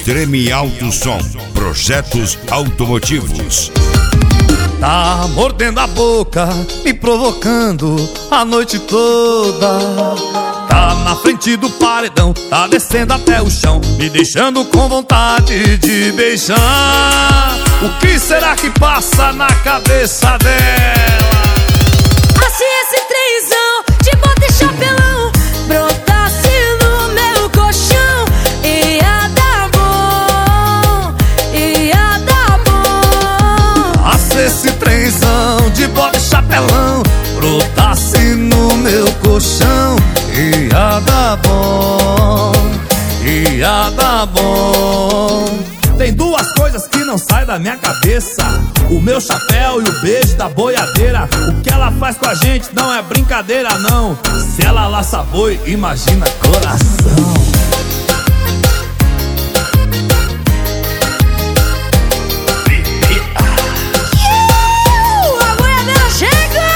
Extreme Alto Som, projetos automotivos. Tá mordendo a boca, me provocando a noite toda. Tá na frente do paredão, tá descendo até o chão, me deixando com vontade de beijar. O que será que passa na cabeça dela? Se esse trenzão de bota e chapelão brotasse no meu colchão, ia dar bom, ia dar bom. Se esse trenzão de bota e chapelão brotasse no meu colchão, ia dar bom, ia dar bom. Tem duas coisas que não saem da minha cabeça: o meu chapéu e o beijo da boiadeira. O que ela faz com a gente não é brincadeira, não. Se ela laça boi, imagina coração. A boiadeira chega,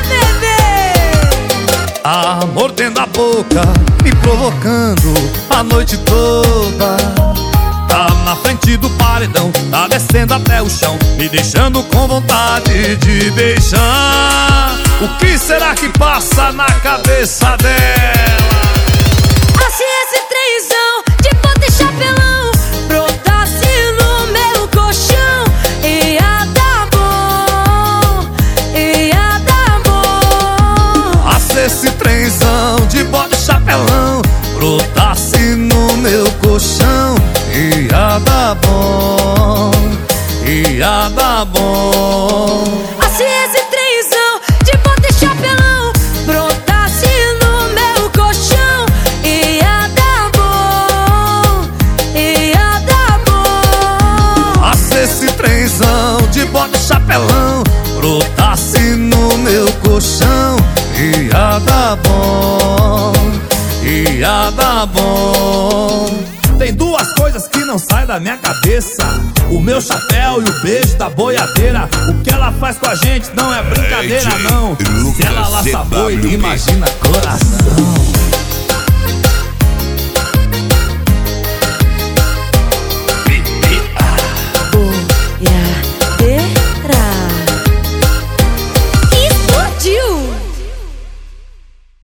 bebê! Tá mordendo a boca, me provocando a noite toda. Tá na frente do paredão, tá descendo até o chão, me deixando com vontade de beijar. O que será que passa na cabeça dela? Se esse trenzão de bota e chapelão brotasse no meu colchão, ia dar bom, ia dar bom. Se esse trenzão de bota e chapelão brotasse no meu colchão, ia dar bom, ia dar bom. Se esse trenzão de bota e chapelão brotasse no meu colchão, ia dar bom, ia dar bom. Se esse trenzão de bota e chapelão brotasse no meu colchão, ia dar bom, ia dar bom. Tem duas coisas que não saem da minha cabeça: o meu chapéu e o beijo da boiadeira. O que ela faz com a gente não é brincadeira, não. Se ela laça boi, imagina coração.